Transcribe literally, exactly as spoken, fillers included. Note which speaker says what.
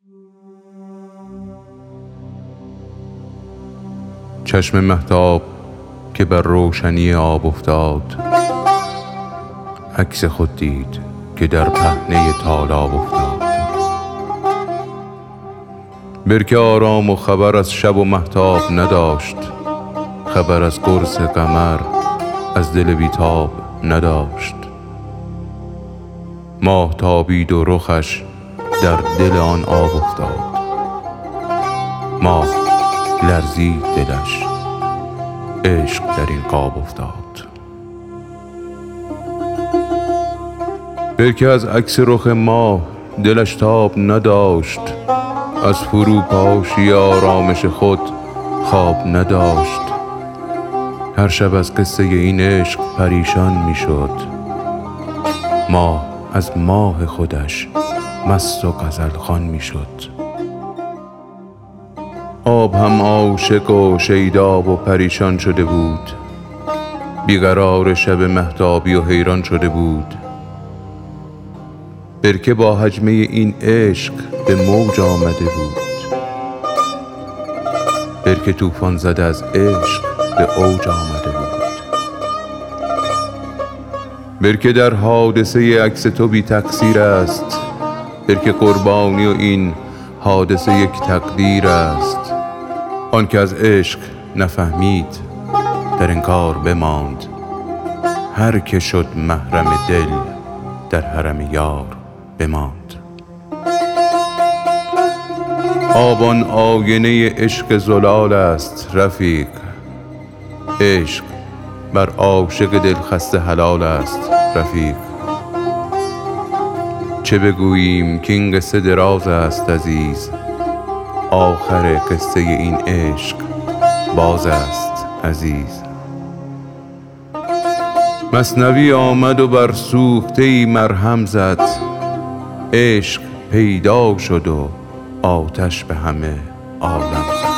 Speaker 1: چشم مهتاب که بر روشنی آب افتاد، عکس خود دید که در پهنه تالاب افتاد. برکه آرام و خبر از شب و مهتاب نداشت، خبر از قرص قمر از دل بیتاب نداشت. ماه تابید و رخش در دل آن آب افتاد، ماه لرزید دلش، عشق در این قاب افتاد. برکه از عکس رخ ماه دلش تاب نداشت، از فروپاشی آرامش خود خواب نداشت. هر شب از قصه این عشق پریشان می شد، ماه از ماه خودش مست و غزل خوان می شد. آب هم عاشق و شیداب و پریشان شده بود، بیقرار شب مهتابی و حیران شده بود. برکه با هجمه این عشق به موج آمده بود، برکه طوفان زده از عشق به اوج آمده بود. برکه در حادثه عکس تو بی تقصیر است، برکه قربانی و این حادثه یک تقدیر است. آن که از عشق نفهمید در انکار بماند، هر که شد محرم دل در حرم یار بماند. آبان آینه عشق زلال است رفیق، عشق بر عاشق دل خسته حلال است رفیق. چه بگوییم که این قصه دراز است عزیز، آخر قصه این عشق باز است عزیز. مثنوی آمد و بر سوخته‌ای مرهم زد، عشق پیدا شد و آتش به همه عالم زد.